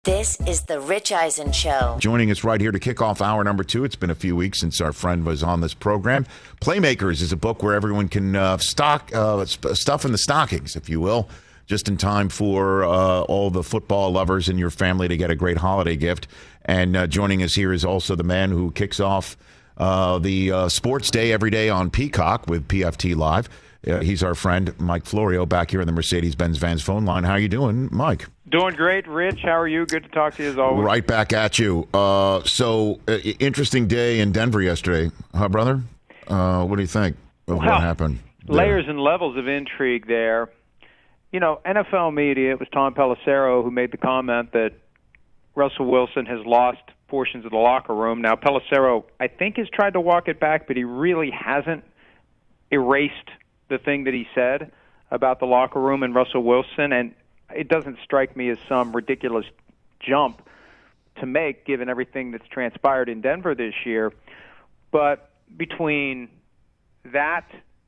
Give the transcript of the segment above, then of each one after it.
This is the Rich Eisen Show. Joining us right here to kick off hour number 2. It's been a few weeks since our friend was on this program. Playmakers is a book where everyone can stuff in the stockings, if you will, just in time for all the football lovers in your family to get a great holiday gift. And joining us here is also the man who kicks off the sports day every day on Peacock with PFT Live. He's our friend Mike Florio back here in the Mercedes-Benz Vans phone line. How you doing, Mike? Doing great, Rich. How are you? Good to talk to you as always. Right back at you. Interesting day in Denver yesterday, huh, brother? What do you think of what happened there? Layers and levels of intrigue there. You know, NFL media, it was Tom Pelissero who made the comment that Russell Wilson has lost portions of the locker room. Now, Pelissero, I think, has tried to walk it back, but he really hasn't erased the thing that he said about the locker room and Russell Wilson, and it doesn't strike me as some ridiculous jump to make given everything that's transpired in Denver this year. But between that,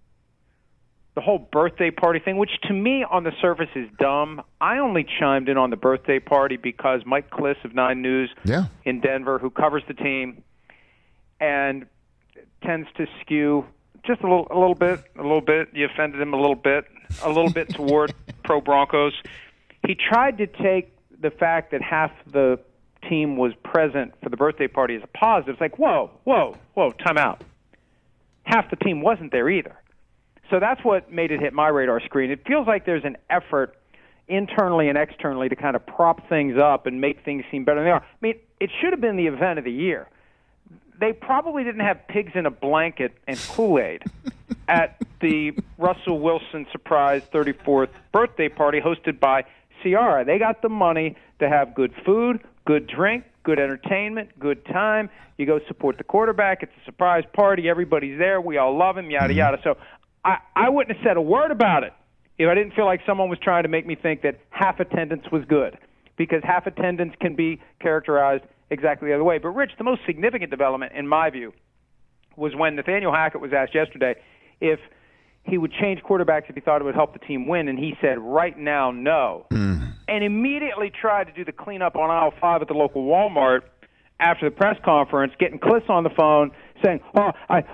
the whole birthday party thing, which to me on the surface is dumb, I only chimed in on the birthday party because Mike Kliss of 9 News in Denver, who covers the team and tends to skew just a little bit. You offended him a little bit toward pro Broncos. He tried to take the fact that half the team was present for the birthday party as a positive. It's like, whoa, time out. Half the team wasn't there either. So that's what made it hit my radar screen. It feels like there's an effort internally and externally to kind of prop things up and make things seem better than they are. I mean, it should have been the event of the year. They probably didn't have pigs in a blanket and Kool-Aid at the Russell Wilson surprise 34th birthday party hosted by Ciara. They got the money to have good food, good drink, good entertainment, good time. You go support the quarterback. It's a surprise party. Everybody's there. We all love him, yada, yada. So I wouldn't have said a word about it if I didn't feel like someone was trying to make me think that half attendance was good, because half attendance can be characterized exactly the other way. But, Rich, the most significant development, in my view, was when Nathaniel Hackett was asked yesterday if he would change quarterbacks if he thought it would help the team win, and he said, right now, no. And immediately tried to do the cleanup on aisle 5 at the local Walmart after the press conference, getting Kliss on the phone, saying, I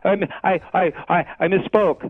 misspoke.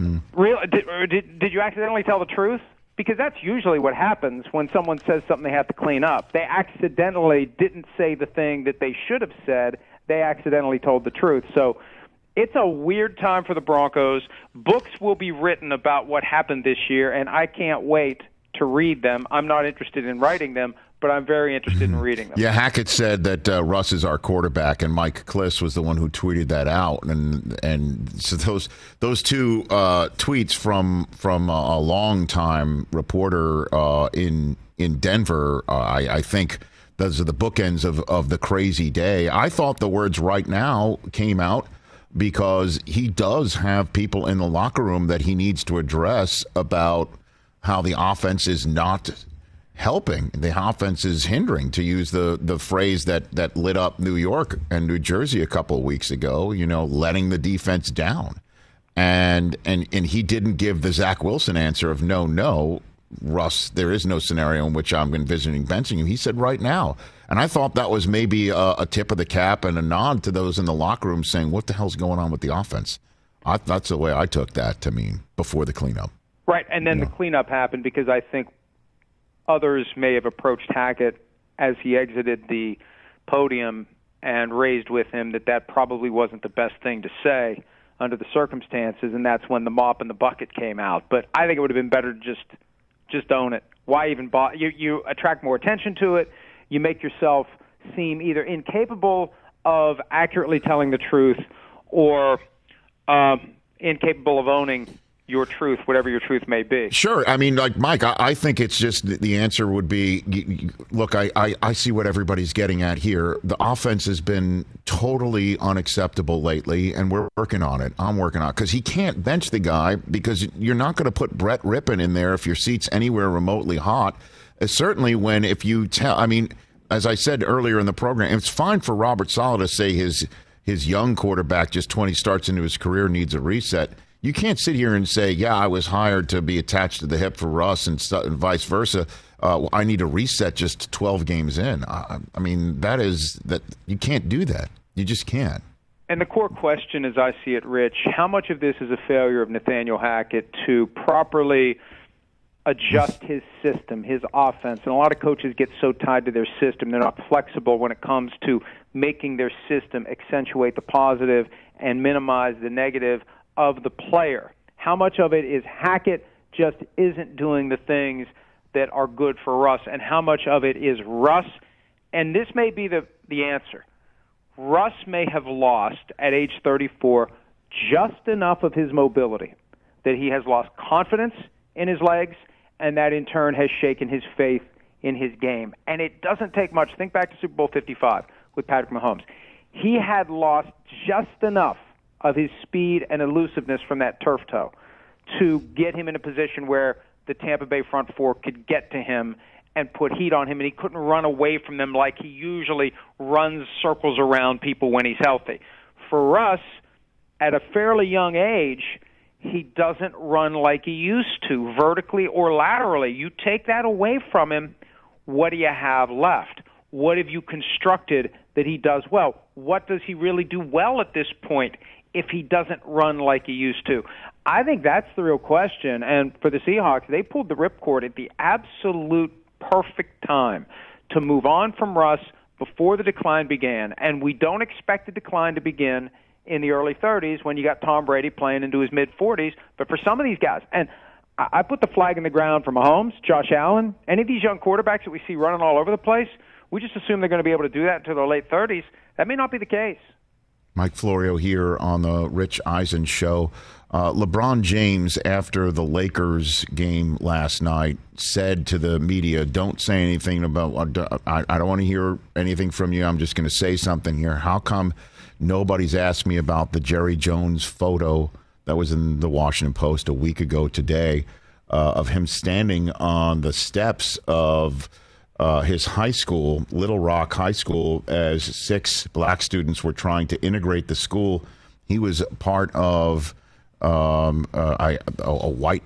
Did you accidentally tell the truth? Because that's usually what happens when someone says something they have to clean up. They accidentally didn't say the thing that they should have said. They accidentally told the truth. So it's a weird time for the Broncos. Books will be written about what happened this year, and I can't wait to read them. I'm not interested in writing them, but I'm very interested in reading them. Yeah, Hackett said that Russ is our quarterback, and Mike Kliss was the one who tweeted that out. And so those two tweets from a longtime reporter in Denver, I think those are the bookends of the crazy day. I thought the words "right now" came out because he does have people in the locker room that he needs to address about how the offense is not helping. The offense is hindering, to use the phrase that lit up New York and New Jersey a couple of weeks ago, letting the defense down. And he didn't give the Zach Wilson answer of no, Russ, there is no scenario in which I'm envisioning benching you. He said right now. And I thought that was maybe a tip of the cap and a nod to those in the locker room saying, what the hell's going on with the offense? That's the way I took that to mean before the cleanup. Right, and then the cleanup happened because I think others may have approached Hackett as he exited the podium and raised with him that probably wasn't the best thing to say under the circumstances, and that's when the mop and the bucket came out. But I think it would have been better to just own it. Why even bother? You attract more attention to it. You make yourself seem either incapable of accurately telling the truth or incapable of owning your truth, whatever your truth may be. Sure. I mean, like Mike, I think it's just the answer would be, look, I see what everybody's getting at here. The offense has been totally unacceptable lately, and we're working on it. I'm working on it because he can't bench the guy because you're not going to put Brett Rippon in there if your seat's anywhere remotely hot. Certainly when if you tell, I mean, as I said earlier in the program, it's fine for Robert Saleh to say his young quarterback, just 20 starts into his career, needs a reset. You can't sit here and say, yeah, I was hired to be attached to the hip for Russ and vice versa. I need a reset just 12 games in. I mean, that you can't do that. You just can't. And the core question, as I see it, Rich, how much of this is a failure of Nathaniel Hackett to properly adjust his system, his offense? And a lot of coaches get so tied to their system, they're not flexible when it comes to making their system accentuate the positive and minimize the negative of the player. How much of it is Hackett just isn't doing the things that are good for Russ, and how much of it is Russ? And this may be the answer. Russ may have lost at age 34 just enough of his mobility that he has lost confidence in his legs, and that in turn has shaken his faith in his game. And it doesn't take much. Think back to Super Bowl 55 with Patrick Mahomes. He had lost just enough of his speed and elusiveness from that turf toe to get him in a position where the Tampa Bay front four could get to him and put heat on him, and he couldn't run away from them like he usually runs circles around people when he's healthy. For Russ, at a fairly young age, he doesn't run like he used to, vertically or laterally. You take that away from him, what do you have left? What have you constructed that he does well? What does he really do well at this point if he doesn't run like he used to? I think that's the real question. And for the Seahawks, they pulled the ripcord at the absolute perfect time to move on from Russ before the decline began. And we don't expect the decline to begin in the early 30s when you got Tom Brady playing into his mid-40s. But for some of these guys, and I put the flag in the ground for Mahomes, Josh Allen, any of these young quarterbacks that we see running all over the place, we just assume they're going to be able to do that until their late 30s. That may not be the case. Mike Florio here on the Rich Eisen Show. LeBron James, after the Lakers game last night, said to the media, don't say anything about, I don't want to hear anything from you. I'm just going to say something here. How come nobody's asked me about the Jerry Jones photo that was in the Washington Post a week ago today of him standing on the steps of his high school, Little Rock High School, as 6 black students were trying to integrate the school. He was part of a white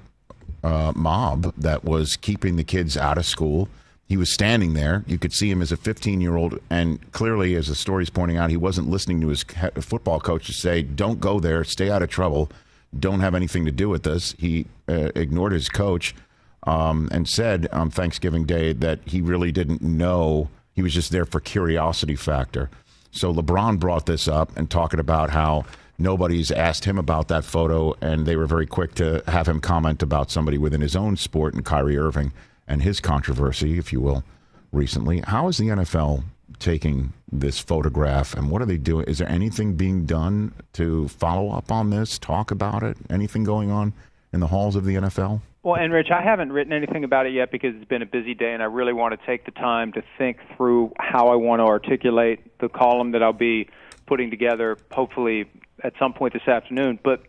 mob that was keeping the kids out of school. He was standing there. You could see him as a 15-year-old, and clearly, as the story's pointing out, he wasn't listening to his football coach to say, don't go there, stay out of trouble, don't have anything to do with this. He ignored his coach and said on Thanksgiving Day that he really didn't know. He was just there for curiosity factor. So LeBron brought this up and talking about how nobody's asked him about that photo, and they were very quick to have him comment about somebody within his own sport, and Kyrie Irving and his controversy, if you will, recently. How is the NFL taking this photograph, and what are they doing? Is there anything being done to follow up on this, talk about it? Anything going on in the halls of the NFL? Well, and Rich, I haven't written anything about it yet because it's been a busy day, and I really want to take the time to think through how I want to articulate the column that I'll be putting together, hopefully at some point this afternoon. But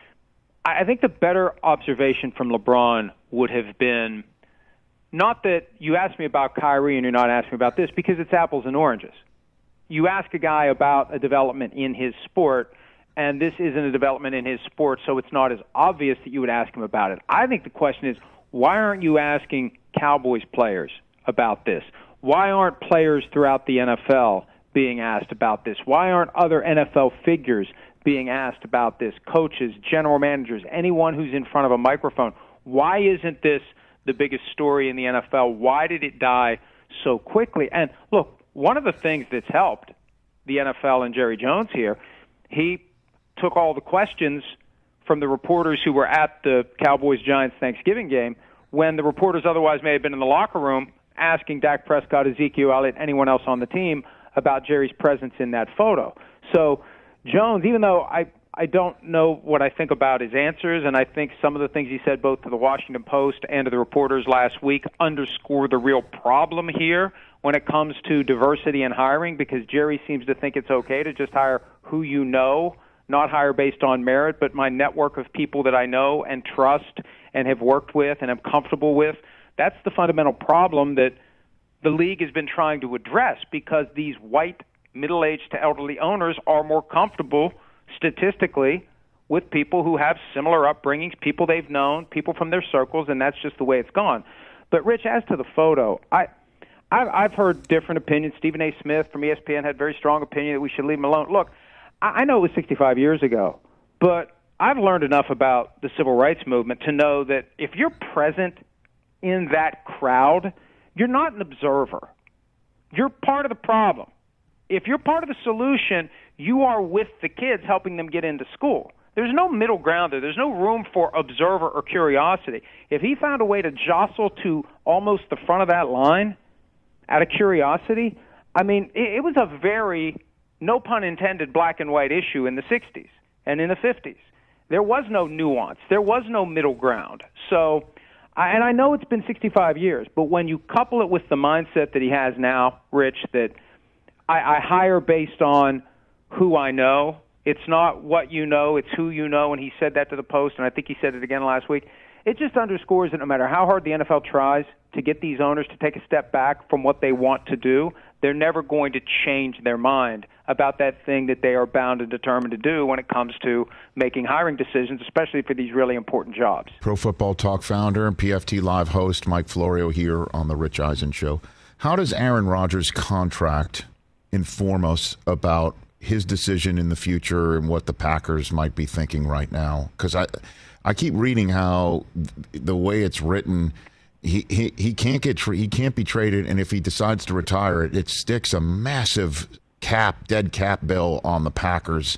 I think the better observation from LeBron would have been not that you asked me about Kyrie and you're not asking me about this, because it's apples and oranges. You ask a guy about a development in his sport, and this isn't a development in his sport, so it's not as obvious that you would ask him about it. I think the question is, why aren't you asking Cowboys players about this? Why aren't players throughout the NFL being asked about this? Why aren't other NFL figures being asked about this? Coaches, general managers, anyone who's in front of a microphone. Why isn't this the biggest story in the NFL? Why did it die so quickly? And look, one of the things that's helped the NFL and Jerry Jones here, he took all the questions from the reporters who were at the Cowboys-Giants Thanksgiving game when the reporters otherwise may have been in the locker room asking Dak Prescott, Ezekiel Elliott, anyone else on the team about Jerry's presence in that photo. So Jones, even though I don't know what I think about his answers, and I think some of the things he said both to the Washington Post and to the reporters last week underscore the real problem here when it comes to diversity and hiring, because Jerry seems to think it's okay to just hire who you know, not hire based on merit, but my network of people that I know and trust and have worked with and am comfortable with. That's the fundamental problem that the league has been trying to address, because these white middle-aged to elderly owners are more comfortable statistically with people who have similar upbringings, people they've known, people from their circles, and that's just the way it's gone. But, Rich, as to the photo, I've heard different opinions. Stephen A. Smith from ESPN had very strong opinion that we should leave him alone. Look, I know it was 65 years ago, but I've learned enough about the civil rights movement to know that if you're present in that crowd, you're not an observer. You're part of the problem. If you're part of the solution, you are with the kids helping them get into school. There's no middle ground there. There's no room for observer or curiosity. If he found a way to jostle to almost the front of that line out of curiosity, I mean, it was a very, no pun intended, black and white issue in the 60s and in the 50s. There was no nuance. There was no middle ground. So, and I know it's been 65 years, but when you couple it with the mindset that he has now, Rich, that I hire based on who I know. It's not what you know, it's who you know, and he said that to the Post, and I think he said it again last week. It just underscores that no matter how hard the NFL tries to get these owners to take a step back from what they want to do, they're never going to change their mind about that thing that they are bound and determined to do when it comes to making hiring decisions, especially for these really important jobs. Pro Football Talk founder and PFT Live host Mike Florio here on The Rich Eisen Show. How does Aaron Rodgers' contract inform us about his decision in the future and what the Packers might be thinking right now? Because I keep reading how the way it's written, he can't be traded, and if he decides to retire, it sticks a massive dead cap bill on the Packers.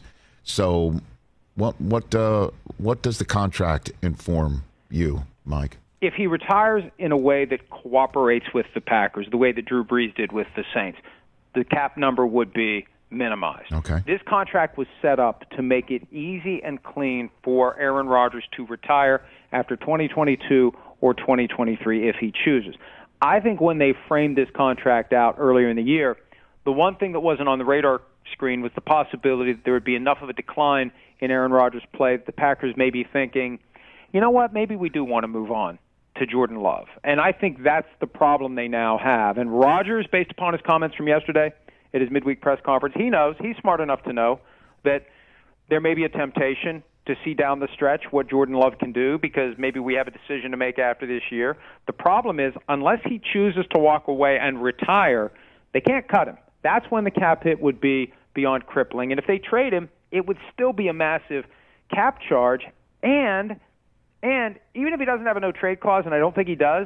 So what does the contract inform you, Mike? If he retires in a way that cooperates with the Packers, the way that Drew Brees did with the Saints, the cap number would be minimized. Okay. This contract was set up to make it easy and clean for Aaron Rodgers to retire after 2022 or 2023 if he chooses. I think when they framed this contract out earlier in the year, the one thing that wasn't on the radar screen was the possibility that there would be enough of a decline in Aaron Rodgers' play that the Packers may be thinking, you know what, maybe we do want to move on to Jordan Love. And I think that's the problem they now have. And Rodgers, based upon his comments from yesterday at his midweek press conference, he knows, he's smart enough to know that there may be a temptation to see down the stretch what Jordan Love can do because maybe we have a decision to make after this year. The problem is, unless he chooses to walk away and retire, they can't cut him. That's when the cap hit would be beyond crippling. And if they trade him, it would still be a massive cap charge. And even if he doesn't have a no-trade clause, and I don't think he does,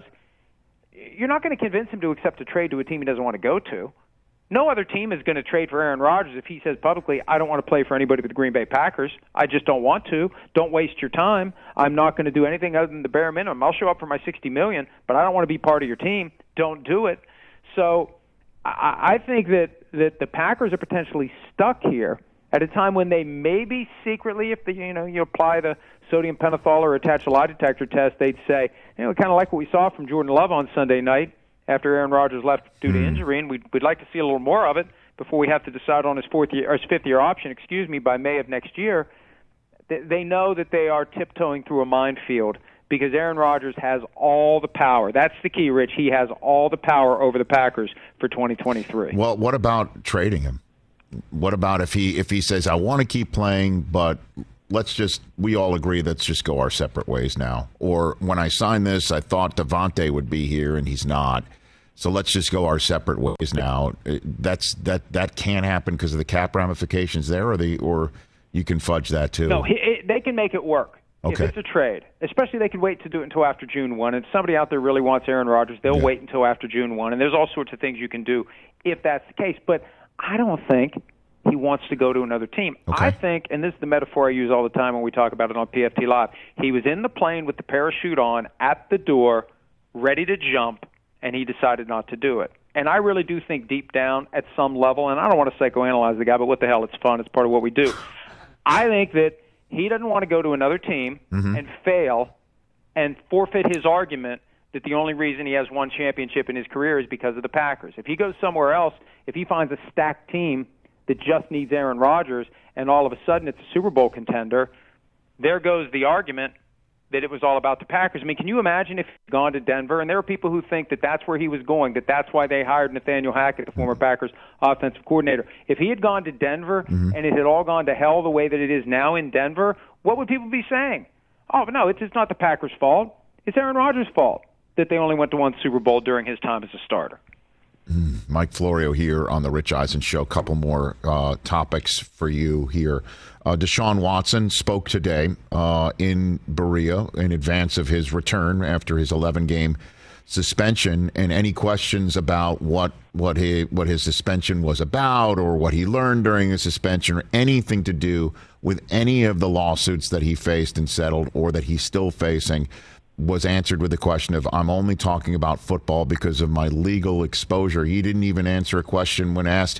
you're not going to convince him to accept a trade to a team he doesn't want to go to. No other team is going to trade for Aaron Rodgers if he says publicly, I don't want to play for anybody but the Green Bay Packers. I just don't want to. Don't waste your time. I'm not going to do anything other than the bare minimum. I'll show up for my $60 million, but I don't want to be part of your team. Don't do it. So I think that the Packers are potentially stuck here at a time when they maybe secretly, if you apply the sodium pentothal or attach a lie detector test, they'd say, kind of like what we saw from Jordan Love on Sunday night after Aaron Rodgers left due to injury, and we'd like to see a little more of it before we have to decide on his fifth-year option, by May of next year. They know that they are tiptoeing through a minefield because Aaron Rodgers has all the power. That's the key, Rich. He has all the power over the Packers for 2023. Well, what about trading him? What about if he says, I want to keep playing, but we all agree, let's just go our separate ways now. Or when I signed this, I thought Devontae would be here and he's not. So let's just go our separate ways now. That can't happen because of the cap ramifications there, or you can fudge that too. No, they can make it work. Okay. If it's a trade, especially they could wait to do it until after June 1. And if somebody out there really wants Aaron Rodgers, they'll wait until after June 1. And there's all sorts of things you can do if that's the case. But I don't think he wants to go to another team. Okay. I think, and this is the metaphor I use all the time when we talk about it on PFT Live, he was in the plane with the parachute on at the door, ready to jump, and he decided not to do it. And I really do think deep down at some level, and I don't want to psychoanalyze the guy, but what the hell, it's fun, it's part of what we do. I think that he doesn't want to go to another team and fail and forfeit his argument that the only reason he has one championship in his career is because of the Packers. If he goes somewhere else, if he finds a stacked team that just needs Aaron Rodgers and all of a sudden it's a Super Bowl contender, there goes the argument that it was all about the Packers. I mean, can you imagine if he'd gone to Denver? And there are people who think that that's where he was going, that that's why they hired Nathaniel Hackett, the former Packers offensive coordinator. If he had gone to Denver and it had all gone to hell the way that it is now in Denver, what would people be saying? Oh, but no, it's not the Packers' fault. It's Aaron Rodgers' fault that they only went to one Super Bowl during his time as a starter. Mike Florio here on the Rich Eisen Show. Couple more topics for you here. Deshaun Watson spoke today in Berea in advance of his return after his 11-game suspension, and any questions about what his suspension was about or what he learned during his suspension or anything to do with any of the lawsuits that he faced and settled or that he's still facing was answered with the question of, I'm only talking about football because of my legal exposure. He didn't even answer a question when asked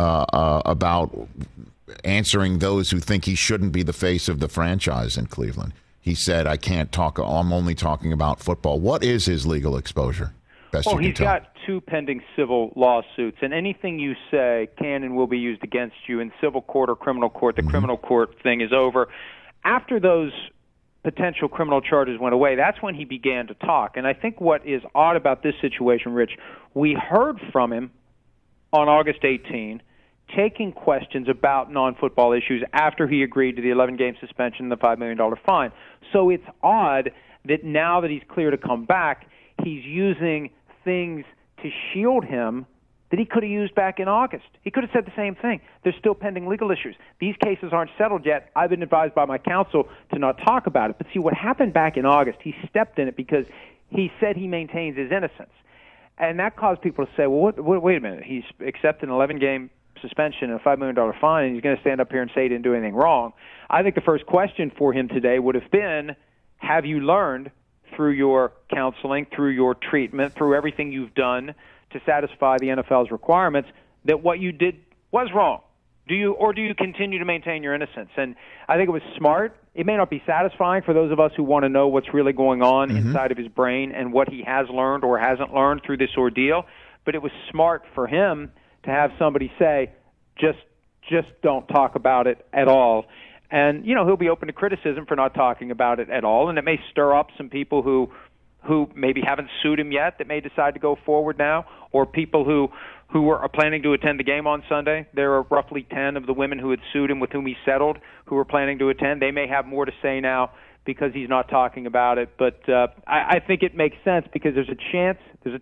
about answering those who think he shouldn't be the face of the franchise in Cleveland. He said, I can't talk, I'm only talking about football. What is his legal exposure? Well, he's got 2 pending civil lawsuits, and anything you say can and will be used against you in civil court or criminal court. The criminal court thing is over. After those potential criminal charges went away, that's when he began to talk. And I think what is odd about this situation, Rich, we heard from him on August 18, taking questions about non-football issues after he agreed to the 11-game suspension and the $5 million fine. So it's odd that now that he's clear to come back, he's using things to shield him that he could have used back in August. He could have said the same thing. There's still pending legal issues. These cases aren't settled yet. I've been advised by my counsel to not talk about it. But see, what happened back in August, he stepped in it because he said he maintains his innocence. And that caused people to say, well, wait a minute. He's accepted an 11-game suspension and a $5 million fine, and he's going to stand up here and say he didn't do anything wrong. I think the first question for him today would have been, have you learned through your counseling, through your treatment, through everything you've done to satisfy the NFL's requirements, that what you did was wrong? Do you continue to maintain your innocence? And I think it was smart. It may not be satisfying for those of us who want to know what's really going on inside of his brain and what he has learned or hasn't learned through this ordeal, but it was smart for him to have somebody say, just don't talk about it at all. And, he'll be open to criticism for not talking about it at all, and it may stir up some people who maybe haven't sued him yet that may decide to go forward now, or people who are planning to attend the game on Sunday. There are roughly 10 of the women who had sued him with whom he settled who are planning to attend. They may have more to say now because he's not talking about it. But I think it makes sense because there's a chance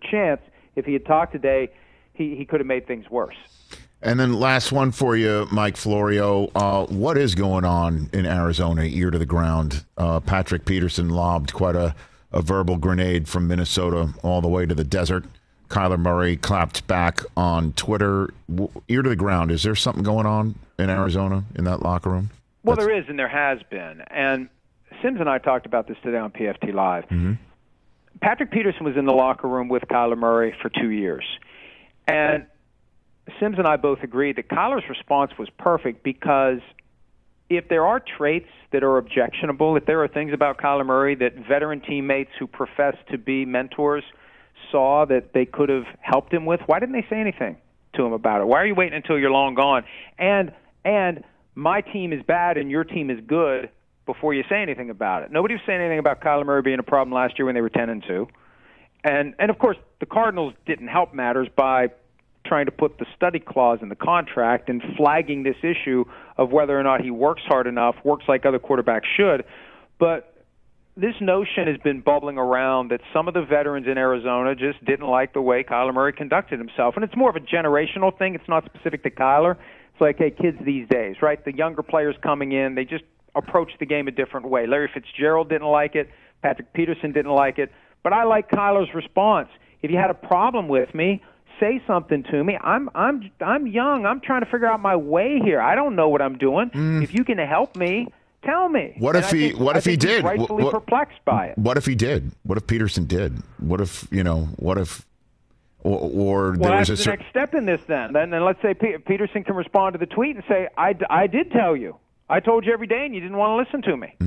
if he had talked today, he could have made things worse. And then last one for you, Mike Florio. What is going on in Arizona, ear to the ground? Patrick Peterson lobbed quite a verbal grenade from Minnesota all the way to the desert. Kyler Murray clapped back on Twitter. Ear to the ground, is there something going on in Arizona in that locker room? Well, there is, and there has been. And Sims and I talked about this today on PFT Live. Mm-hmm. Patrick Peterson was in the locker room with Kyler Murray for 2 years. And Sims and I both agreed that Kyler's response was perfect because if there are traits that are objectionable, if there are things about Kyler Murray that veteran teammates who profess to be mentors saw that they could have helped him with, why didn't they say anything to him about it? Why are you waiting until you're long gone? And my team is bad and your team is good before you say anything about it. Nobody was saying anything about Kyler Murray being a problem last year when they were 10-2. And of course, the Cardinals didn't help matters by trying to put the study clause in the contract and flagging this issue of whether or not he works hard enough, works like other quarterbacks should. But this notion has been bubbling around that some of the veterans in Arizona just didn't like the way Kyler Murray conducted himself. And it's more of a generational thing. It's not specific to Kyler. It's like, hey, kids these days, right? The younger players coming in, they just approach the game a different way. Larry Fitzgerald didn't like it. Patrick Peterson didn't like it. But I like Kyler's response. If you had a problem with me, say something to me. I'm young. I'm trying to figure out my way here. I don't know what I'm doing. If you can help me, tell me. What if he did? He's rightfully perplexed by it. What if he did? What if Peterson did? What if or there was that's the next step in this then. Then let's say Peterson can respond to the tweet and say, I did tell you. I told you every day and you didn't want to listen to me.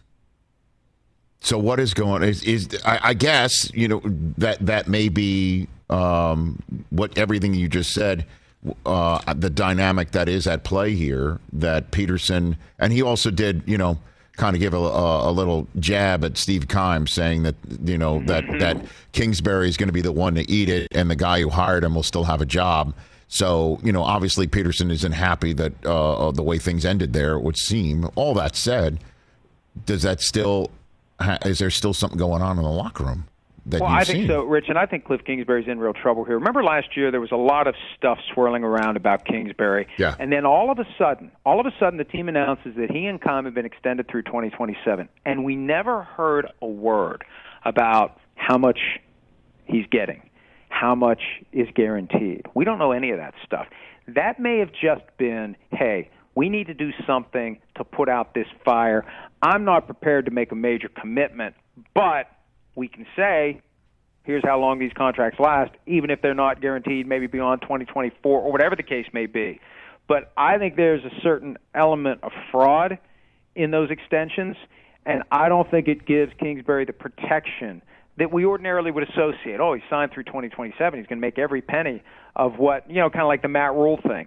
So what is going is I guess, that may be what everything you just said, the dynamic that is at play here, that Peterson, and he also did, kind of give a little jab at Steve Keim, saying that, that Kingsbury is going to be the one to eat it and the guy who hired him will still have a job. So, obviously Peterson isn't happy that the way things ended there, it would seem. All that said, does that still is there still something going on in the locker room that well, you've I think seen? so, Rich, and I think Cliff Kingsbury's in real trouble here. Remember last year there was a lot of stuff swirling around about Kingsbury, Yeah. and then all of a sudden, the team announces that he and Keim have been extended through 2027, and we never heard a word about how much he's getting, how much is guaranteed. We don't know any of that stuff. That may have just been, hey, we need to do something to put out this fire. I'm not prepared to make a major commitment, but we can say, here's how long these contracts last, even if they're not guaranteed maybe beyond 2024 or whatever the case may be. But I think there's a certain element of fraud in those extensions, and I don't think it gives Kingsbury the protection that we ordinarily would associate. Oh, he signed through 2027. He's going to make every penny of what, kind of like the Matt Rule thing.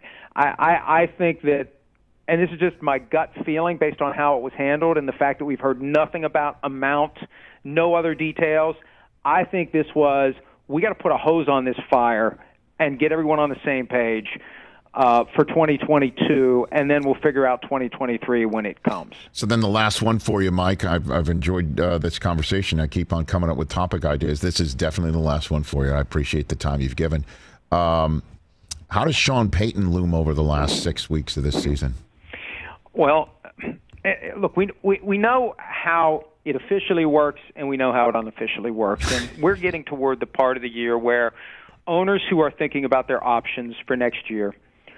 I think that, and this is just my gut feeling based on how it was handled and the fact that we've heard nothing about amount, no other details. I think this was, we got to put a hose on this fire and get everyone on the same page for 2022, and then we'll figure out 2023 when it comes. So then the last one for you, Mike. I've enjoyed this conversation. I keep on coming up with topic ideas. This is definitely the last one for you. I appreciate the time you've given. How does Sean Payton loom over the last 6 weeks of this season? Well, look, we know how it officially works, and we know how it unofficially works. And we're getting toward the part of the year where owners who are thinking about their options for next year,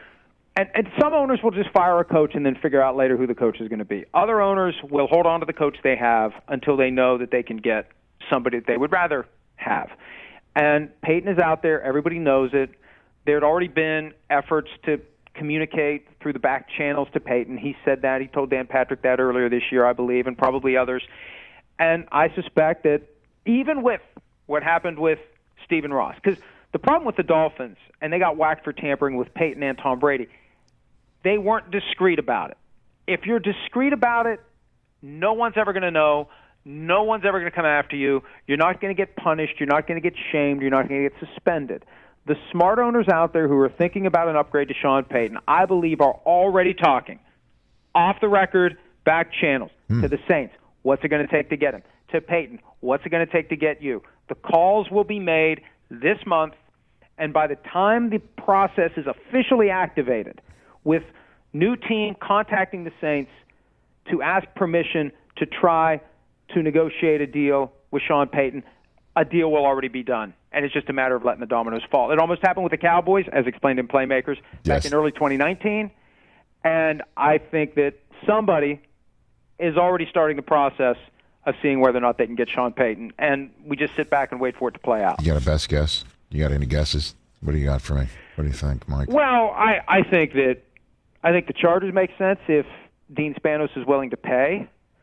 and some owners will just fire a coach and then figure out later who the coach is going to be. Other owners will hold on to the coach they have until they know that they can get somebody that they would rather have. And Payton is out there. Everybody knows it. There had already been efforts to communicate through the back channels to Payton. He said that. He told Dan Patrick that earlier this year, I believe, and probably others. And I suspect that even with what happened with Stephen Ross, because the problem with the Dolphins, and they got whacked for tampering with Peyton and Tom Brady, they weren't discreet about it. If you're discreet about it, no one's ever going to know. No one's ever going to come after you. You're not going to get punished. You're not going to get shamed. You're not going to get suspended. The smart owners out there who are thinking about an upgrade to Sean Payton, I believe, are already talking off the record, back channels, to the Saints. What's it going to take to get him? To Payton, what's it going to take to get you? The calls will be made this month, and by the time the process is officially activated, with new team contacting the Saints to ask permission to try to negotiate a deal with Sean Payton, a deal will already be done. And it's just a matter of letting the dominoes fall. It almost happened with the Cowboys, as explained in Playmakers, back in early 2019. And I think that somebody is already starting the process of seeing whether or not they can get Sean Payton. And we just sit back and wait for it to play out. You got a best guess? You got any guesses? What do you got for me? What do you think, Mike? Well, I think the Chargers make sense if Dean Spanos is willing to pay.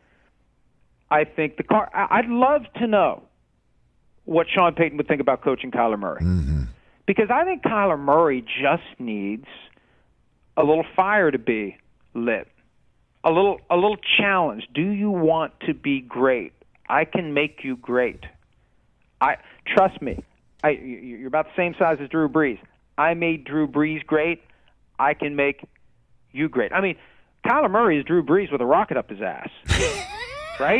I think I'd love to know what Sean Payton would think about coaching Kyler Murray. Mm-hmm. Because I think Kyler Murray just needs a little fire to be lit, a little challenge. Do you want to be great? I can make you great. Trust me. You're about the same size as Drew Brees. I made Drew Brees great. I can make you great. I mean, Kyler Murray is Drew Brees with a rocket up his ass, right?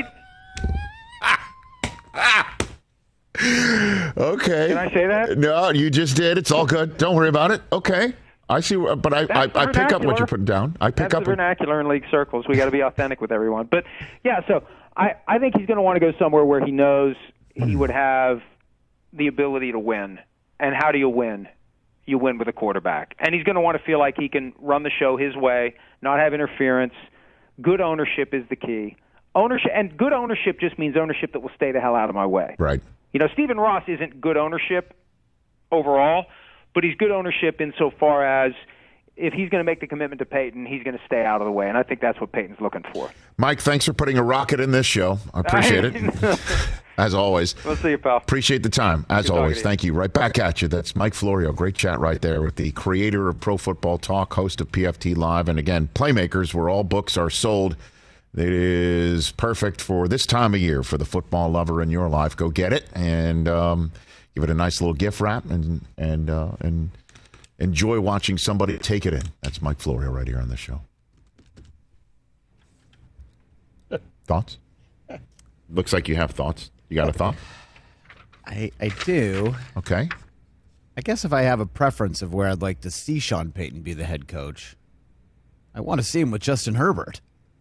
Okay. Can I say that? No, you just did. It's all good. Don't worry about it. Okay. I see, but I pick up what you're putting down. That's the vernacular in league circles. We got to be authentic with everyone. But, yeah, so I think he's going to want to go somewhere where he knows he would have the ability to win. And how do you win? You win with a quarterback. And he's going to want to feel like he can run the show his way, not have interference. Good ownership is the key. And good ownership just means ownership that will stay the hell out of my way. Right. Stephen Ross isn't good ownership overall, but he's good ownership insofar as if he's going to make the commitment to Payton, he's going to stay out of the way, and I think that's what Payton's looking for. Mike, thanks for putting a rocket in this show. I appreciate it. As always. We'll see you, pal. Appreciate the time. As Good always. Thank you. Right back at you. That's Mike Florio. Great chat right there with the creator of Pro Football Talk, host of PFT Live, and again, Playmakers, where all books are sold. It is perfect for this time of year for the football lover in your life. Go get it and give it a nice little gift wrap and enjoy watching somebody take it in. That's Mike Florio right here on the show. Thoughts? Looks like you have thoughts. You got a thought? I do. Okay. I guess if I have a preference of where I'd like to see Sean Payton be the head coach, I want to see him with Justin Herbert.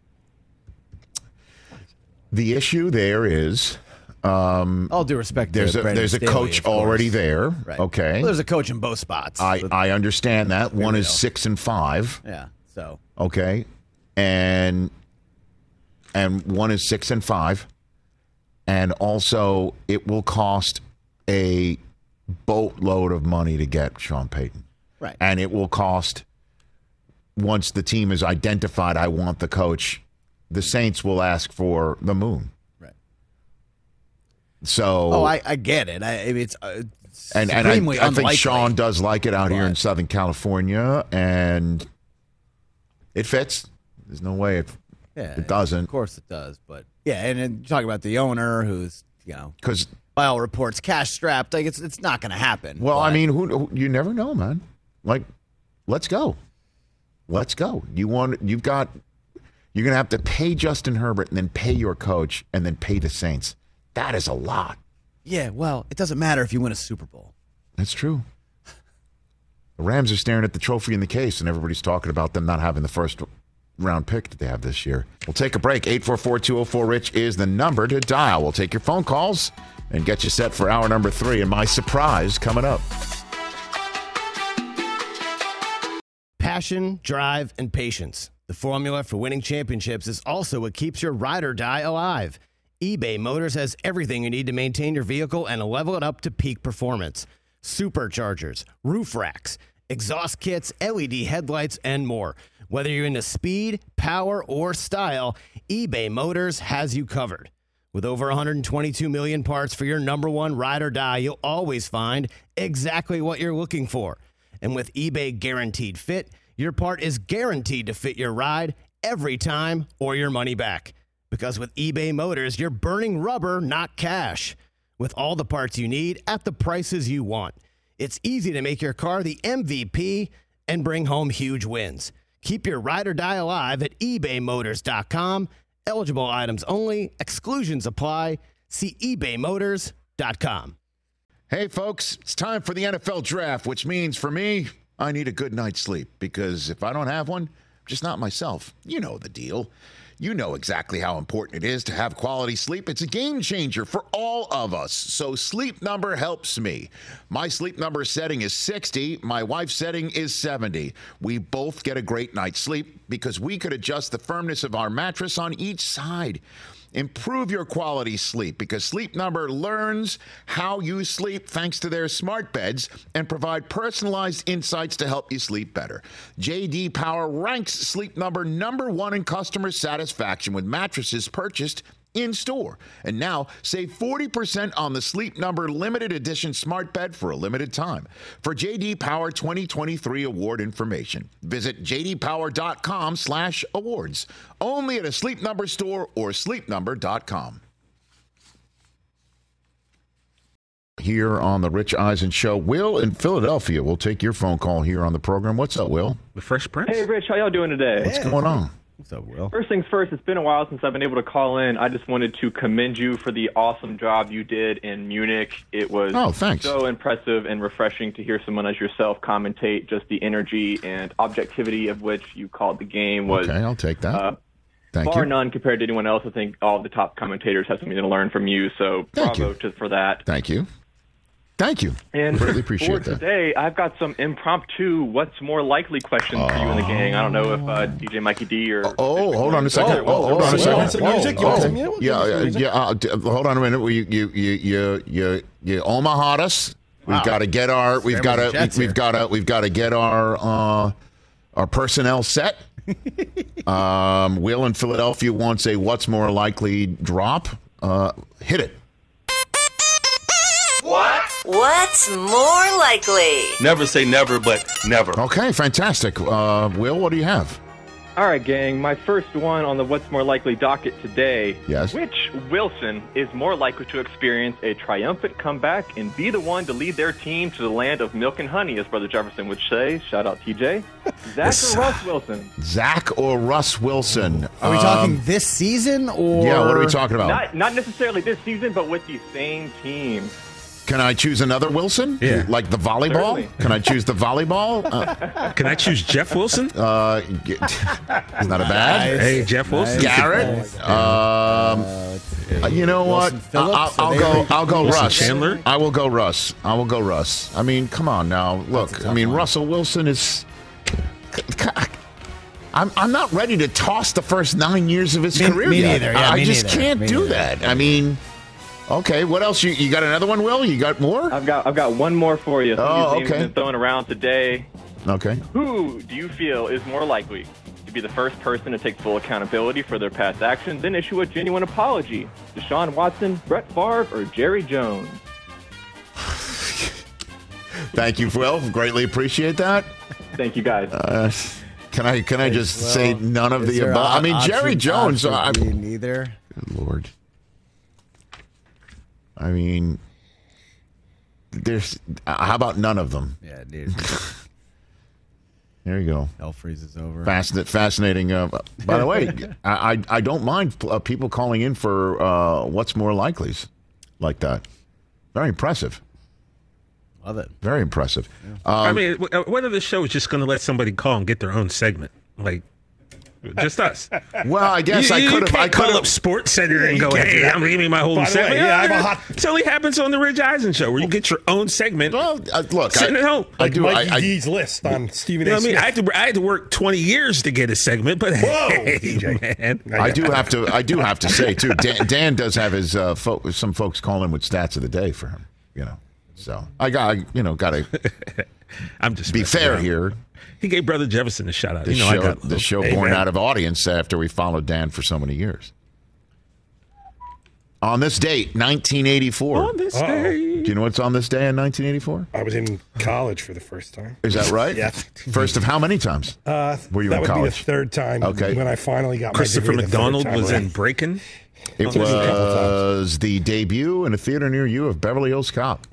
The issue there is, all due respect, there's a Staley, coach already there. Right. Okay, well, there's a coach in both spots. I understand that. One is 6-5. Yeah. So okay, and one is 6-5, and also it will cost a boatload of money to get Sean Payton. Right. And it will cost, once the team is identified, I want the coach, the Saints will ask for the moon. Right. So. I get it. It's and I think Sean does like it out here in Southern California, and it fits. There's no way it doesn't. Of course it does. But, yeah, and then talking about the owner who's, because by all reports, cash strapped. Like it's not going to happen. Well, I mean, who you never know, man. Like, let's go. You're going to have to pay Justin Herbert and then pay your coach and then pay the Saints. That is a lot. Yeah, well, it doesn't matter if you win a Super Bowl. That's true. The Rams are staring at the trophy in the case, and everybody's talking about them not having the first round pick that they have this year. We'll take a break. 844-204-RICH is the number to dial. We'll take your phone calls and get you set for hour number 3 and my surprise coming up. Passion, drive, and patience. The formula for winning championships is also what keeps your ride or die alive. eBay Motors has everything you need to maintain your vehicle and level it up to peak performance. Superchargers, roof racks, exhaust kits, LED headlights, and more. Whether you're into speed, power, or style, eBay Motors has you covered. With over 122 million parts for your number one ride or die, you'll always find exactly what you're looking for. And with eBay Guaranteed Fit, your part is guaranteed to fit your ride every time or your money back. Because with eBay Motors, you're burning rubber, not cash. With all the parts you need at the prices you want. It's easy to make your car the MVP and bring home huge wins. Keep your ride or die alive at ebaymotors.com. Eligible items only. Exclusions apply. See ebaymotors.com. Hey, folks, it's time for the NFL draft, which means for me, I need a good night's sleep because if I don't have one, I'm just not myself. You know the deal. You know exactly how important it is to have quality sleep. It's a game changer for all of us. So Sleep Number helps me. My Sleep Number setting is 60. My wife's setting is 70. We both get a great night's sleep because we could adjust the firmness of our mattress on each side. Improve your quality sleep because Sleep Number learns how you sleep thanks to their smart beds and provide personalized insights to help you sleep better. J.D. Power ranks Sleep Number #1 in customer satisfaction with mattresses purchased in store. And now save 40% on the Sleep Number limited edition smart bed for a limited time. For J.D. Power 2023 award information, visit jdpower.com/awards. Only at a Sleep Number store or sleepnumber.com. Here on the Rich Eisen Show, Will in Philadelphia will take your phone call here on the program. What's up, Will? The Fresh Prince? Hey, Rich, how y'all doing today? What's going on? What's up, Will? First things first, it's been a while since I've been able to call in. I just wanted to commend you for the awesome job you did in Munich. It was so impressive and refreshing to hear someone as yourself commentate. Just the energy and objectivity of which you called the game was okay, I'll take that. Bar none compared to anyone else. I think all of the top commentators have something to learn from you, so bravo for that. Thank you. Thank you. And really appreciate for that. Today, I've got some impromptu what's more likely questions for you and the gang. I don't know if DJ Mikey D or... hold on a second. Hold on a second. Hold on a minute. You Omaha us. We've got to get our... We've got to get our personnel set. Will in Philadelphia wants a what's more likely drop. Hit it. What's more likely? Never say never, but never. Okay, fantastic. Will, what do you have? All right, gang. My first one on the What's More Likely docket today. Yes. Which Wilson is more likely to experience a triumphant comeback and be the one to lead their team to the land of milk and honey, as Brother Jefferson would say? Shout out, TJ. Zach or Russ Wilson? Zach or Russ Wilson? Are we talking this season or? Yeah, what are we talking about? Not necessarily this season, but with the same team. Can I choose another Wilson? Yeah. Like the volleyball? Certainly. Can I choose the volleyball? Can I choose Jeff Wilson? He's not a bad. Hey, Jeff Wilson. Garrett. You know what? I'll go Wilson Russ. Chandler? I will go Russ. I mean, come on now. Look, I mean, Russell Wilson is. I'm not ready to toss the first 9 years of his career me yet. neither. Yeah, I me just neither. can't Me do neither. that. I mean, okay. What else? You got another one, Will? You got more? I've got one more for you. Some of these names okay. have been thrown around today. Okay. Who do you feel is more likely to be the first person to take full accountability for their past actions and issue a genuine apology? Deshaun Watson, Brett Favre, or Jerry Jones? Thank you, Will. Greatly appreciate that. Thank you, guys. Can I just say none of the above? I mean, Jerry Jones. Neither. Good Lord. I mean, there's. How about none of them? Yeah, dude. There you go. Hell freezes over. Fascinating. By the way, I don't mind people calling in for what's more likely's like that. Very impressive. Love it. Very impressive. I mean, when are the shows just going to let somebody call and get their own segment? Like, just us. Well, I guess I could have. I call up Sports Center and go, "Hey, I'm giving my whole segment." It only happens on the Rich Eisen show where you get your own segment. Well, look, sitting at home. I do. Mikey D's list on Stephen A. You know what I Smith. mean? I had to work 20 years to get a segment, but hey, DJ. man. I do have to say too. Dan does have his some folks call in with stats of the day for him. You know, so I got to. I'm just be fair around. here. He gave Brother Jefferson a shout out. The show born out of audience after we followed Dan for so many years. On this date, 1984. On this day. Do you know what's on this day in 1984? I was in college for the first time. Is that right? Yeah. First of how many times? Were you that in would college? be the third time. Okay. When I finally got Christopher my degree. McDonald was in Breaking. It was the debut in a theater near you of Beverly Hills Cop.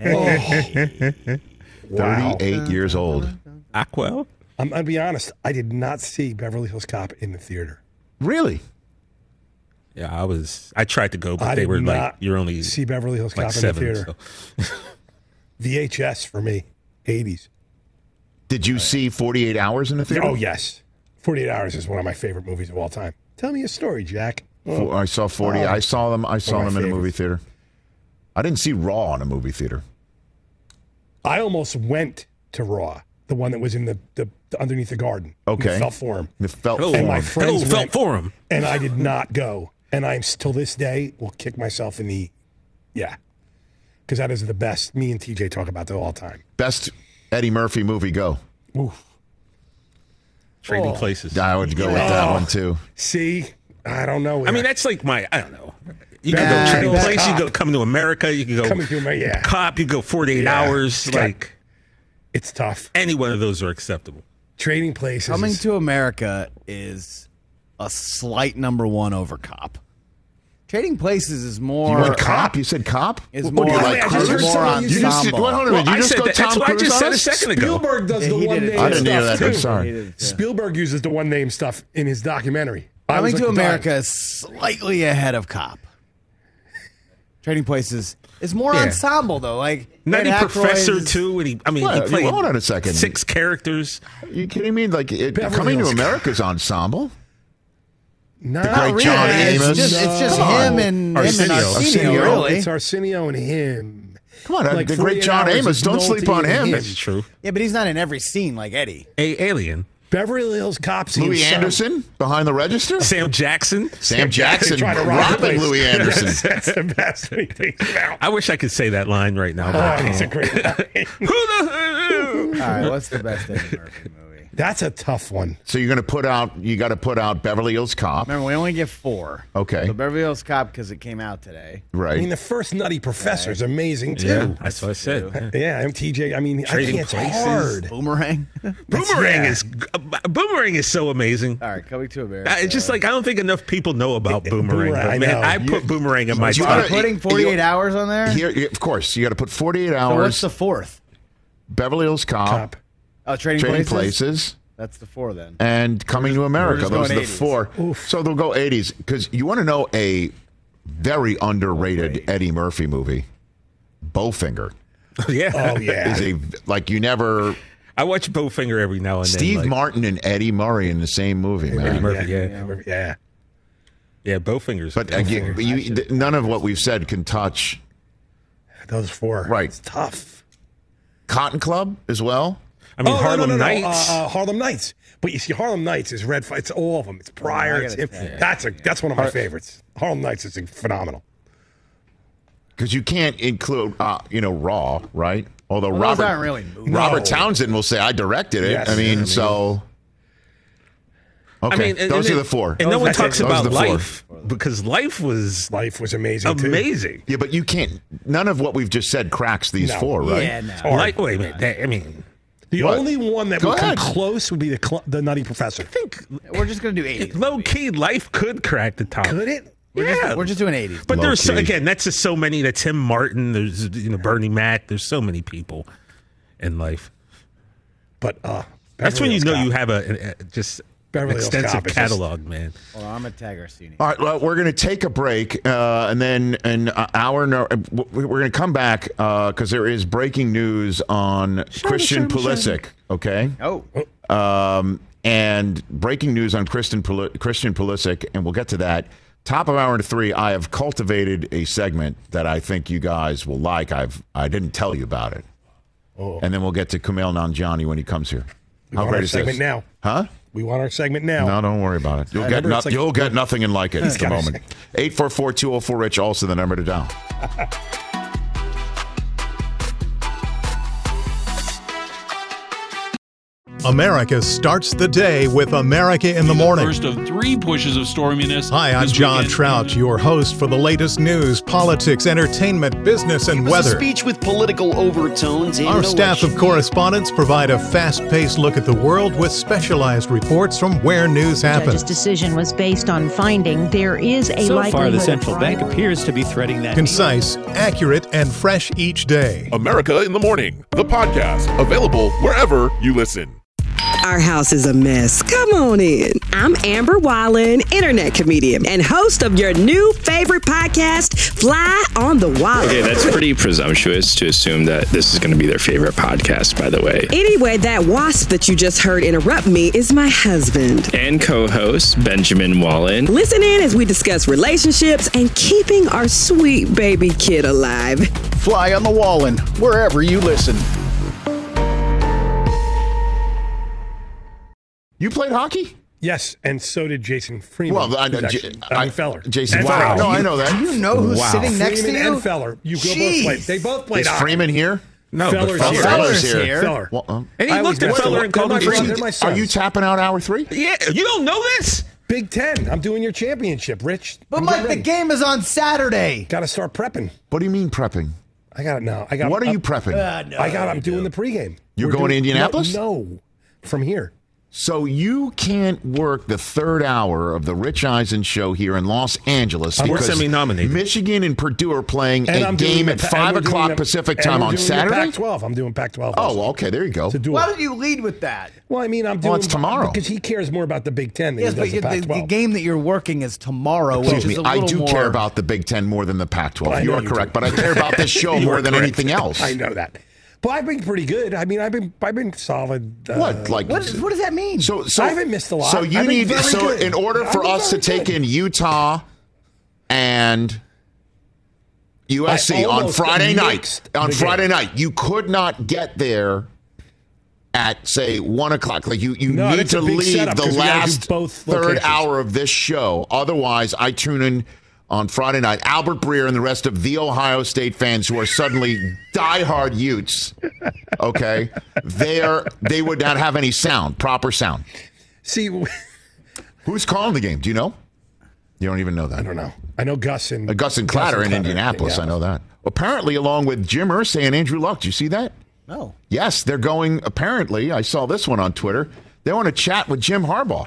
38 years old. Aquel? I'm going to be honest. I did not see Beverly Hills Cop in the theater. Really? Yeah, I tried to go, but I they did were not like, you're only see Beverly Hills like Cop 7. in the theater. So. VHS for me, 80s. Did you see 48 Hours in the theater? Oh, yes. 48 Hours is one of my favorite movies of all time. Tell me a story, Jack. I saw 40. I saw them in a movie theater. I didn't see Raw in a movie theater. I almost went to Raw, the one that was in the underneath the garden. Okay. The Felt Forum. The Felt Oh, Forum. And my friends Felt went, Forum. and I did not go. And I'm still this day will kick myself in the, because that is the best. Me and TJ talk about that all the time. Best Eddie Murphy movie, go. Oof. Trading Places. I would go with that one too. See, I don't know. I mean, that's like I don't know. You can Bad go Trading Cop. Places, you go Coming to America, you can go Coming to America, yeah. Cop, you go 48 Yeah. Hours. Yeah. Like, it's tough. any one of those are acceptable. Trading Places. Coming to America is a slight number one over Cop. Trading Places is more. You went Cop? You said Cop? Is What more, do you like, is Cruise? more You just ensemble. hold on a minute. Well, You just go that's Tom what I Cruise just said on a us? second ago. Spielberg does the he one did it. name I didn't hear stuff that. I'm too. sorry. Spielberg uses the one name stuff in his documentary. I Coming was to like, America is slightly ahead of Cop. Trading Places is more Yeah. ensemble though. Like Nutty Dan Professor Aykroyd's- too, and he What? played Hold on a second. 6 characters. Are you kidding me? Like Beverly Coming to Hills America's ensemble? No, The great Not really. John It's Amos. just Come on. him and Arsenio. Arsenio, really. It's Arsenio and him. Come on, Like the 48 great John Hours Amos. is Don't sleep on Nolte and him. him. That's true. Yeah, but he's not in every scene like Eddie. Alien. Beverly Hills Cop scene. Louis Anderson behind the register? Sam Jackson. Sam Jackson Trying to rob the robbing place. Louis Anderson. That's the best we think about. I wish I could say that line right now. But I Oh, it's a can't. great line. Who the hell? All right, what's the best Eddie Murphy movie? That's a tough one. So you got to put out Beverly Hills Cop. Remember, we only get 4. Okay. So Beverly Hills Cop because it came out today. Right. I mean, the first Nutty Professor is amazing too. Yeah, that's what I said. Yeah, MTJ. I mean, Trading it's Places. hard. Boomerang. Boomerang is so amazing. All right, Coming to America. It's just like I don't think enough people know about Boomerang. Boomerang, But, man, I I know. put Boomerang in my You top. gotta- putting 48 hours on there? Here, of course, you got to put 48 So hours. what's the 4th? Beverly Hills Cop. Oh, Trading Places. That's the 4 then. And Coming to America. just Those are going the 80s. 4. So they'll go 80s. Because you want to know a very underrated Eddie Murphy movie, Bowfinger. Yeah. Oh yeah. Is you never. I watch Bowfinger every now and then. Steve Martin and Eddie Murray in the same movie, Eddie man. Murphy, Yeah. Yeah, Bowfinger's. But none of what we've said can touch Those 4. Right. It's tough. Cotton Club as well. I mean, Oh, Harlem Nights. Harlem Nights. But you see, Harlem Nights is Red. It's all of them. It's Pryor. It's him. That's one of my favorites. Harlem Nights is phenomenal. Because you can't include, Raw, right? Although Those aren't really movies. Robert Townsend will say, I directed it. Yes. I mean, so. Okay, those are the 4. And no one talks Those are about the 4. Life because Life was amazing. Amazing. Too. Yeah, but you can't. None of what we've just said cracks these 4, right? Yeah, no. Wait a minute. I mean, The only one that would come ahead. close would be the Nutty Professor. I think We're just going to do 80s. low key Life could crack the top. Could it? We're just doing 80s. But there's Low-key. again, that's just so many. That's Tim Martin. There's Bernie Mac. There's so many people in Life. But That's when you Beverly know Hills you Cop. have an Beverly Hills extensive Cop is catalog, man. Hold on, I'm going to tag Arsini. All right, well, we're going to take a break, and then an hour. We're going to come back because there is breaking news on Christian Pulisic. Okay. Oh. And breaking news on Christian Pulisic, and we'll get to that. Top of hour to 3. I have cultivated a segment that I think you guys will like. I didn't tell you about it, and then we'll get to Kumail Nanjiani when he comes here. How great is segment this? now? Huh? We want our segment now. No, don't worry about it. You'll get nothing and like it at the moment. 844-204-RICH, also the number to dial. America starts the day with America in the Morning. First of 3 pushes of storminess. Hi, I'm John Trout, your host for the latest news, politics, entertainment, business, and weather. A speech with political overtones. Our staff of correspondents provide a fast-paced look at the world with specialized reports from where news happens. The decision was based on finding there is a so likelihood far, the central of bank appears to be threading that. Concise, accurate, and fresh each day. America in the Morning, the podcast, available wherever you listen. Our house is a mess. Come on in. I'm Amber Wallen, internet comedian and host of your new favorite podcast, Fly on the Wall. Okay, that's pretty presumptuous to assume that this is going to be their favorite podcast, by the way. Anyway, that wasp that you just heard interrupt me is my husband. And co-host, Benjamin Wallen. Listen in as we discuss relationships and keeping our sweet baby kid alive. Fly on the Wallen, wherever you listen. You played hockey? Yes, and so did Jason Freeman. Well, Feller. Jason. Wow. No, I know that. Do you know who's sitting next to Freeman you? and Feller. They both played Is hockey. Freeman here? No, Feller's here. Feller. Well, and he looked at Feller and called him friend. Are you tapping out hour 3? Yeah, you don't know this? Big Ten. I'm doing your championship, Rich. But Mike, the game is on Saturday. Got to start prepping. What do you mean prepping? I got it now. What are you prepping? I'm doing the pregame. You're going to Indianapolis? No, from here. So you can't work the 3rd hour of the Rich Eisen show here in Los Angeles because semi-nominated. Michigan and Purdue are playing a game at 5 o'clock Pacific time on Saturday? Pac-12. I'm doing Pac-12. Oh, okay. There you go. Why don't you lead with that? Well, I mean, I'm doing it's tomorrow. because he cares more about the Big Ten than he does the Pac-12. The game that you're working is tomorrow. Excuse which me. is I do more... care about the Big Ten more than the Pac-12. You are correct, do. but I care about this show more than anything else. I know that. But I've been pretty good. I mean, I've been solid. What? Like what does that mean? So I haven't missed a lot. So you need. So good. in order for us to take in Utah and USC on Friday night, you could not get there at say 1 o'clock. Like you need to leave the last 3rd hour of this show. Otherwise, I tune in on Friday night. Albert Breer and the rest of the Ohio State fans who are suddenly diehard Utes, okay, they would not have any sound, proper sound. See, who's calling the game? Do you know? You don't even know that. I don't know. I know Gus and Clatter in Indianapolis. I know that. Apparently, along with Jim Irsay and Andrew Luck. Do you see that? No. Yes, they're going. Apparently, I saw this one on Twitter. They want to chat with Jim Harbaugh.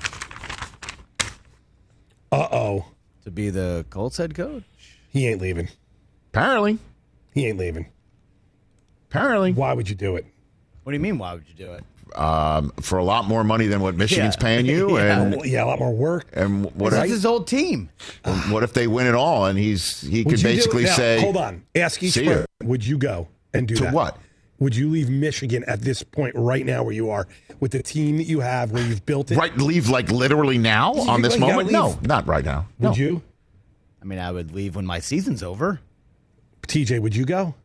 Uh-oh. To be the Colts head coach? He ain't leaving. Apparently. He ain't leaving. Apparently. Why would you do it? What do you mean, why would you do it? For a lot more money than what Michigan's paying you. And a lot more work. And what That's his old team. What if they win it all and he could basically say... Hold on. Ask each person. Would you go and do that? To what? Would you leave Michigan at this point right now where you are with the team that you have, where you've built it? Right, leave like literally now on this moment? No, not right now. Would you? I mean, I would leave when my season's over. TJ, would you go?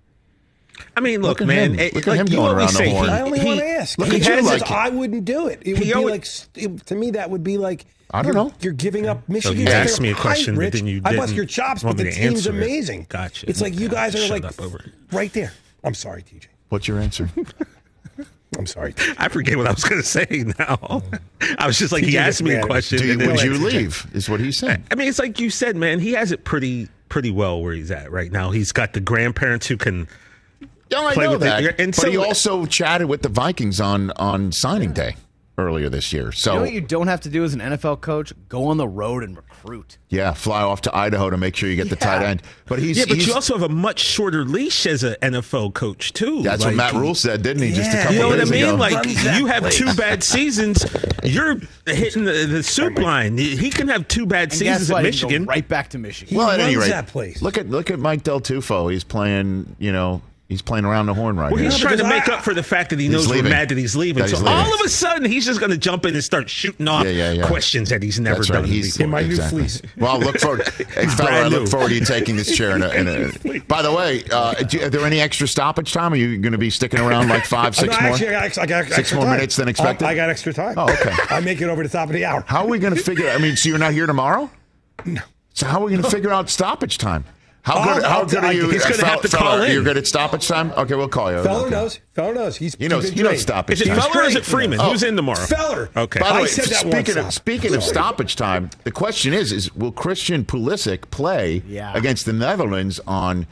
I mean, look man. Look at him going around the horn. I only want to ask. Look at you like I wouldn't do it. It would be like, to me, that would be like, I don't know. You're giving up Michigan. So you asked me a question, but then you didn't. I bust your chops, but the team's amazing. Gotcha. It's like you guys are like right there. I'm sorry, TJ. What's your answer? I'm sorry, TJ. I forget what I was going to say now. I was just like, he asked me a question. Would you leave, is what he's saying. I mean, it's like you said, man, he has it pretty well where he's at right now. He's got the grandparents who can play with that. And but he also chatted with the Vikings on signing day earlier this year. So you know what you don't have to do as an NFL coach? Go on the road and recruit. Yeah, fly off to Idaho to make sure you get the tight end. But you also have a much shorter leash as an NFL coach too. That's what Matt Rule said, didn't he? Just a couple you know what I days mean? ago. Like you have 2 bad seasons, you're hitting the soup line. He can have 2 bad seasons at Michigan. Go right back to Michigan. Well, at any rate, that place. Look at Mike Del Tufo. He's playing. He's playing around the horn right now. Well, he's trying to make up for the fact that he knows we're mad that he's leaving. So all of a sudden, he's just going to jump in and start shooting off questions that he's never done before. In my new fleece. Well, look forward. I look forward to you taking this chair. By the way, are there any extra stoppage time? Are you going to be sticking around like 5, 6 more? Actually, I got 6 more minutes than expected. I got extra time. Oh, okay. I make it over the top of the hour. How are we going to figure? I mean, so you're not here tomorrow? No. So how are we going to figure out stoppage time? How good are you? He's going to have to call in. You're good at stoppage time? Okay, we'll call you. Feller knows. Feller knows. He knows stoppage time. Is it Feller or is it Freeman? Who's in tomorrow? Feller. Okay. By the way, speaking of stoppage time, the question is will Christian Pulisic play against the Netherlands on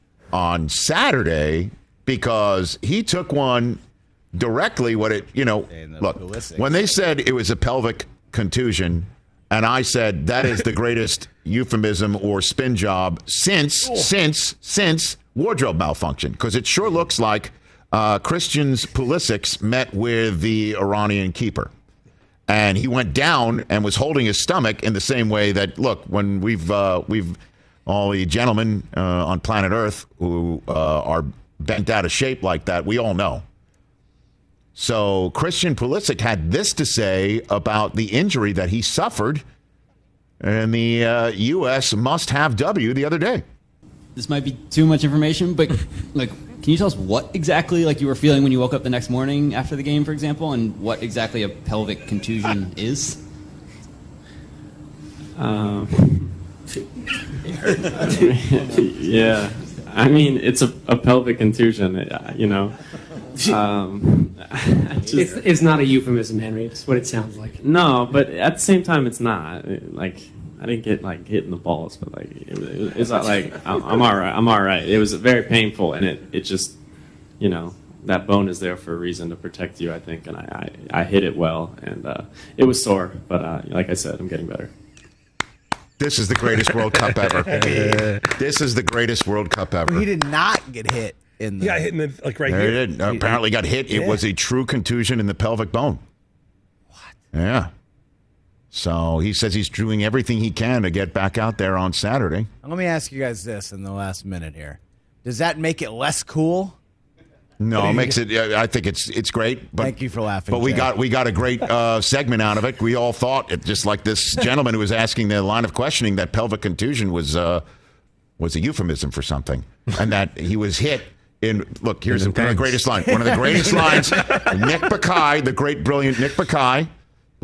Saturday? Because he took one directly. Look, when they said it was a pelvic contusion, and I said that is the greatest euphemism or spin job since wardrobe malfunction, because it sure looks like Christian's Pulisic's met with the Iranian keeper, and he went down and was holding his stomach in the same way that when we've all the gentlemen on planet Earth who are bent out of shape like that, we all know. So Christian Pulisic had this to say about the injury that he suffered in the U.S. must-have W the other day. This might be too much information, but can you tell us what exactly you were feeling when you woke up the next morning after the game, for example, and what exactly a pelvic contusion is? Yeah, I mean it's a pelvic contusion, It's not a euphemism, Henry. It's what it sounds like. No, but at the same time, it's not. I didn't get hit in the balls, but it's not like I'm all right. I'm all right. It was very painful, and it just, that bone is there for a reason to protect you, I think, and I hit it well, and it was sore, but like I said, I'm getting better. This is the greatest World Cup ever. This is the greatest World Cup ever. He did not get hit. He got hit in the right here. He did. Apparently got hit. It was a true contusion in the pelvic bone. What? Yeah. So he says he's doing everything he can to get back out there on Saturday. Let me ask you guys this in the last minute here. Does that make it less cool? No, it makes it. I think it's great. But, thank you for laughing. But Jay. we got a great segment out of it. We all thought just like this gentleman who was asking the line of questioning that pelvic contusion was a euphemism for something, and that he was hit. Here's one of the greatest lines. One of the greatest lines. Nick Bakay, the great, brilliant Nick Bakay,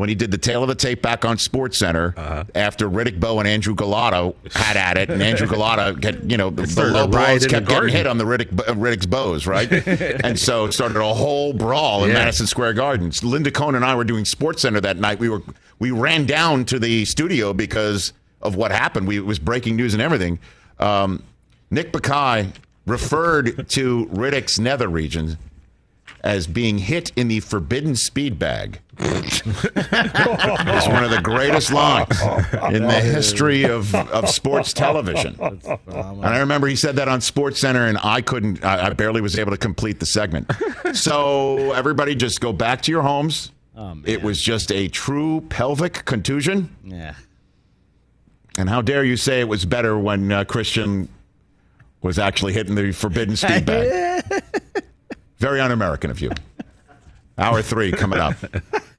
when he did the tail of the tape back on SportsCenter after Riddick Bowe and Andrew Galata had at it, and Andrew Galata the low balls kept getting hit on the Riddick's bows, right? And so it started a whole brawl in Madison Square Garden. Linda Cohn and I were doing SportsCenter that night. We ran down to the studio because of what happened. It was breaking news and everything. Nick Bakay referred to Riddick's nether region as being hit in the forbidden speed bag. It's one of the greatest lines in the history of sports television. And I remember he said that on SportsCenter, and I barely was able to complete the segment. So everybody just go back to your homes. It was just a true pelvic contusion. Yeah. And how dare you say it was better when Christian was actually hitting the forbidden speed bag. Very un-American of you. Hour 3 coming up.